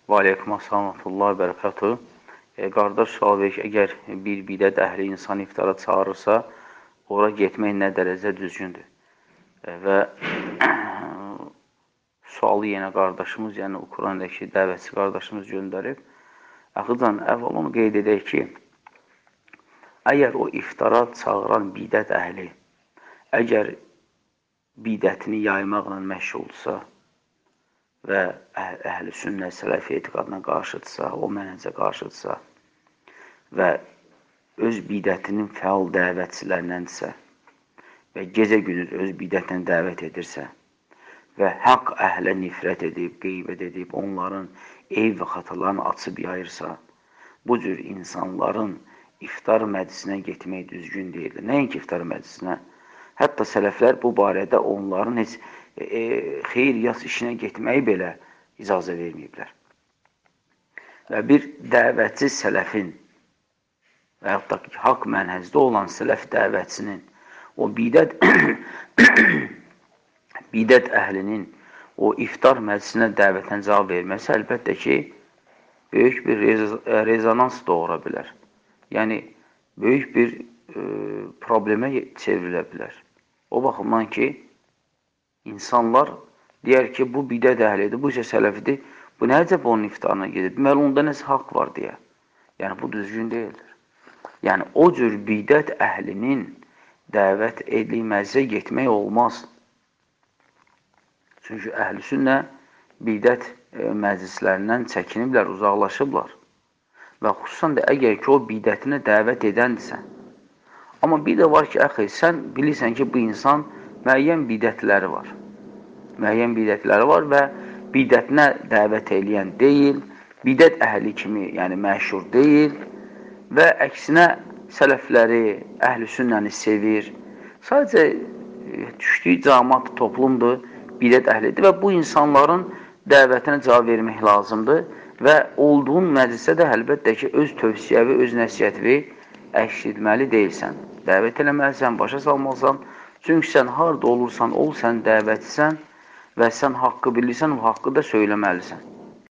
Və aleykum assalamullah və bərəkatuhu. Qardaş sual verir ki, əgər bir bidət əhli insan iftara çağırırsa, ora getmək nə dərəcə düzgündür? Və sualı yenə qardaşımız, yəni Ukraynadakı dəvətçi qardaşımız göndərib. Axıdan, əvvəl onu qeyd edək ki, əgər o iftara çağıran bidət əhli, əgər bidətini yaymaqla məşğulsa və əhl-i sünnə sələfi etiqadına qarşıdırsa, o mənhəcə qarşıdırsa və öz bidətinin fəal dəvətçilərindəndirsə və gecə-gündüz öz bidətini dəvət edirsə və haqq əhlə nifrət edib, qeybət edib, onların eyb və xatalarını açıb yayırsa, bu cür insanların iftar məclisinə getmək düzgün deyil. Nəinki iftar məclisinə? Hətta sələflər bu barədə onların heç xeyriyyat işinə getməyi belə icazə verməyiblər. Və bir dəvətçi sələfin və yaxud da ki, haqq mənhəcdə olan sələf dəvətçinin o bidət əhlinin o iftar məclisinə dəvətən cavab verməsi əlbəttə ki, böyük bir rezonans doğura bilər. Yəni, böyük bir problemə çevrilə bilər. O baxımdan ki, insanlar deyər ki, bu bidət əhlidir, bu isə sələfidir, bu nəcəb onun iftarına gedir? Deməli, onda nəsə haqq var deyə. Yəni, bu düzgün deyildir. Yəni, o cür bidət əhlinin dəvət edilməzə getmək olmaz. Çünki əhl-i sünnə bidət məclislərindən çəkiniblər, uzaqlaşıblar. Və xüsusən də əgər ki, o bidətinə dəvət edəndirsə. Amma bir də var ki, əxi, sən bilirsən ki, bu insan müəyyən bidətləri var. Müəyyən bidətləri var və bidətinə dəvət eləyən deyil, bidət əhli kimi, yəni məşhur deyil və əksinə sələfləri, əhl-i sünnəni sevir. Sadəcə düşdüyü cəmaat toplumdur, bidət əhlidir və bu insanların dəvətinə cavab vermək lazımdır və olduğun məclisə də əlbəttə ki, öz tövsiyəvi, öz nəsiyyətivi əks etməli deyilsən. Dəvət eləməlisən, başa salmalısan. Çünki sən harada olursan, ol, sən dəvətçisən və sən haqqı bilirsən, o haqqı da söyləməlisən.